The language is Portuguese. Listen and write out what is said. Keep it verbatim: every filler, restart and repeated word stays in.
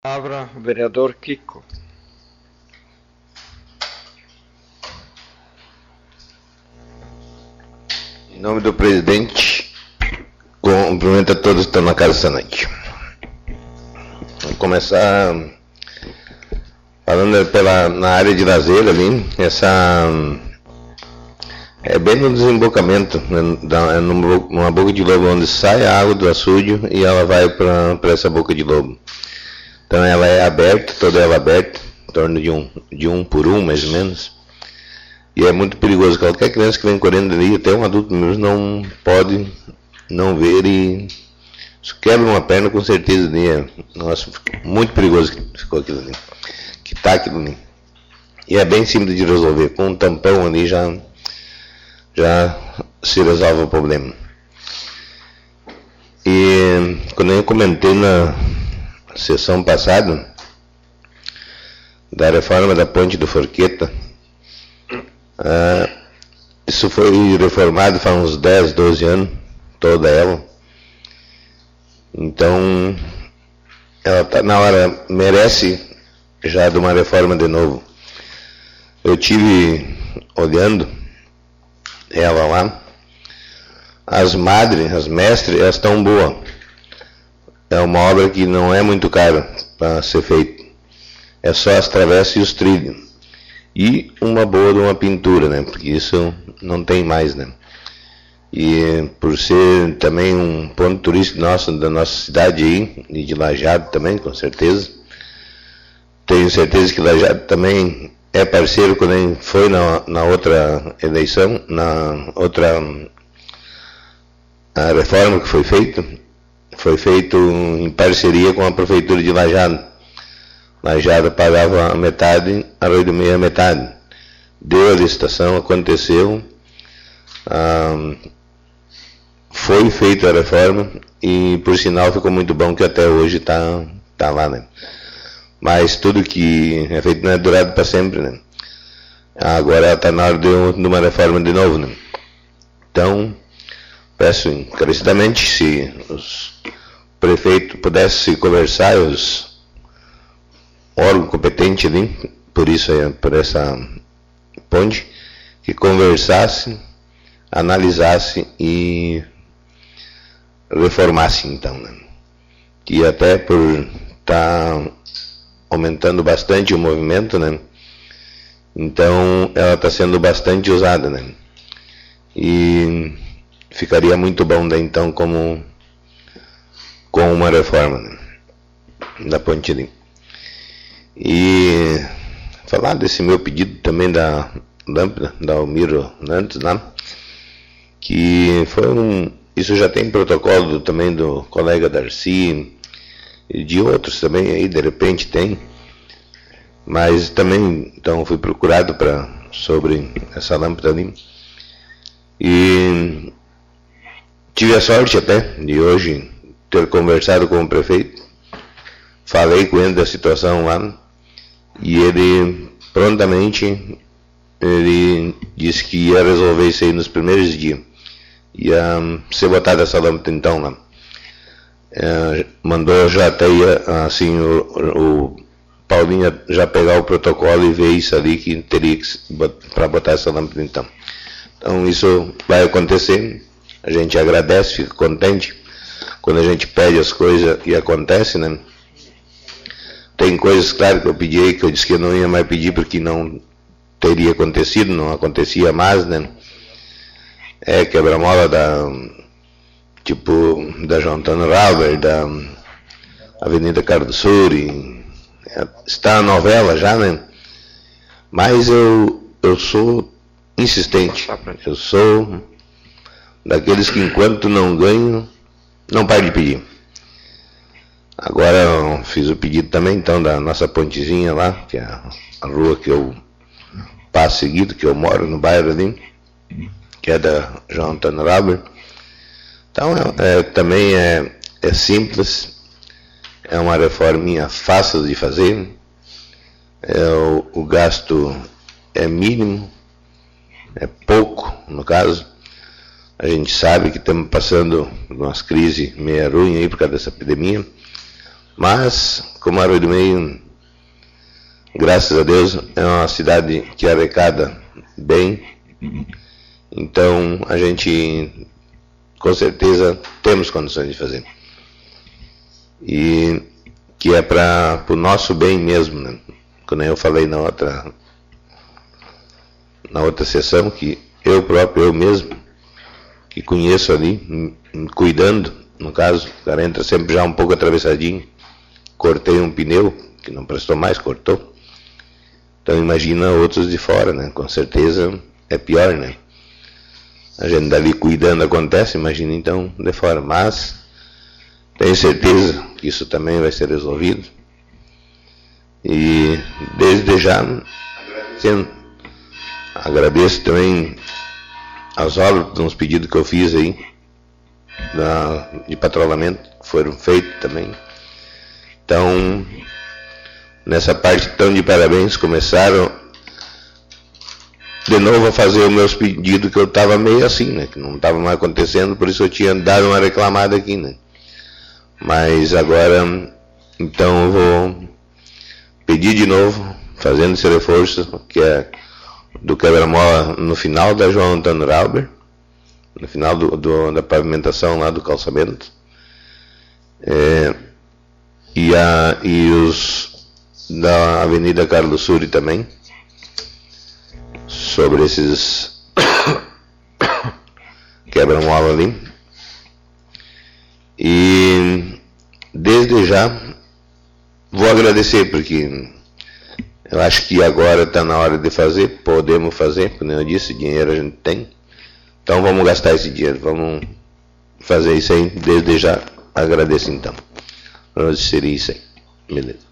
Palavra, vereador Kiko. Em nome do presidente, cumprimento a todos que estão na casa esta noite. Vou começar falando pela, na área de lazer ali, essa é bem no desembocamento, né, numa boca de lobo onde sai a água do açude e ela vai para essa boca de lobo. Então ela é aberta, toda ela aberta, em torno de um, de um por um, mais ou menos. E é muito perigoso. Qualquer criança que vem correndo ali, até um adulto mesmo, não pode não ver e isso quebra uma perna com certeza. Ali. Nossa, muito perigoso que ficou aquilo ali. Que tá aquilo ali. E é bem simples de resolver. Com um tampão ali já, já se resolve o problema. E quando eu comentei na sessão passada da reforma da ponte do Forqueta, ah, isso foi reformado faz uns dez, doze anos, toda ela. Então ela está na hora, merece já de uma reforma de novo. Eu tive olhando ela lá, as madres, as mestres, elas estão boas. É uma obra que não é muito cara para ser feita. É só as travessas e os trilhos. E uma boa de uma pintura, né? Porque isso não tem mais, né? E por ser também um ponto turístico nosso, da nossa cidade aí, e de Lajeado também, com certeza. Tenho certeza que Lajeado também é parceiro quando ele foi na, na outra eleição, na outra a reforma que foi feita. Foi feito em parceria com a prefeitura de Lajeado. Lajeado pagava a metade, Arroio do Meio a metade. Deu a licitação, aconteceu, ah, foi feita a reforma e, por sinal, ficou muito bom que até hoje está tá lá, né? Mas tudo que é feito não é durado para sempre, né? Agora está na hora de, de uma reforma de novo, né? Então, peço encarecidamente se os prefeitos pudessem conversar, os órgãos competentes ali, por isso, por essa ponte, que conversasse, analisasse e reformasse então, né? Que até por estar tá aumentando bastante o movimento, né? Então ela está sendo bastante usada, né? E ficaria muito bom daí então como com uma reforma, né, da ponte ali. E falar desse meu pedido também da lâmpada, da Almiro Nantes lá, que foi um, isso já tem protocolo também do colega Darcy e de outros também aí, de repente tem, mas também então fui procurado para sobre essa lâmpada ali e tive a sorte até de hoje ter conversado com o prefeito, falei com ele da situação lá, e ele prontamente ele disse que ia resolver isso aí nos primeiros dias. Ia ser botada essa lâmpada então lá. É, mandou já até assim o, o Paulinho já pegar o protocolo e ver isso ali que teria que para botar essa lâmpada então. Então isso vai acontecer, a gente agradece, fica contente quando a gente pede as coisas e acontece, né? Tem coisas, claro, que eu pedi aí, que eu disse que eu não ia mais pedir porque não teria acontecido, não acontecia mais, né? É quebra-mola da, tipo, da João Antônio Rauber, da Avenida Carlos Sul, e está na novela já, né? Mas eu, eu sou insistente, eu sou daqueles que enquanto não ganho, não pare de pedir. Agora eu fiz o pedido também, então, da nossa pontezinha lá, que é a rua que eu passo seguido, que eu moro no bairro ali, que é da João Antônio Rauber. Então, é, é, também é, é simples, é uma reforminha fácil de fazer, é, o, o gasto é mínimo, é pouco, no caso. A gente sabe que estamos passando umas crises meio ruins aí por causa dessa epidemia, Mas, como Arroio do Meio, graças a Deus, é uma cidade que arrecada bem. Então, a gente, com certeza, temos condições de fazer. E que é para o nosso bem mesmo, né? Como eu falei na outra, na outra sessão, que eu próprio, eu mesmo, que conheço ali, cuidando, no caso, o cara entra sempre já um pouco atravessadinho, cortei um pneu, que não prestou mais, cortou. Então imagina outros de fora, né? Com certeza é pior, né? A gente dali cuidando acontece, imagina então de fora. Mas tenho certeza que isso também vai ser resolvido. E desde já, agradecendo, agradeço também as obras, uns pedidos que eu fiz aí, da, de patrulhamento, que foram feitos também. Então, nessa parte tão de parabéns, começaram de novo a fazer os meus pedidos, que eu estava meio assim, né? Que não estava mais acontecendo, por isso eu tinha dado uma reclamada aqui, né? Mas agora, então eu vou pedir de novo, fazendo esse reforço, que é do quebra-mola no final da João Antônio Rauber, no final do, do, da pavimentação lá do calçamento. É, e, a, e os da Avenida Carlos Suri também, sobre esses quebra-mola ali. E desde já vou agradecer, porque eu acho que agora está na hora de fazer, podemos fazer, como eu disse, dinheiro a gente tem. Então vamos gastar esse dinheiro, vamos fazer isso aí, desde já agradeço então. Para nós seria isso aí. Beleza.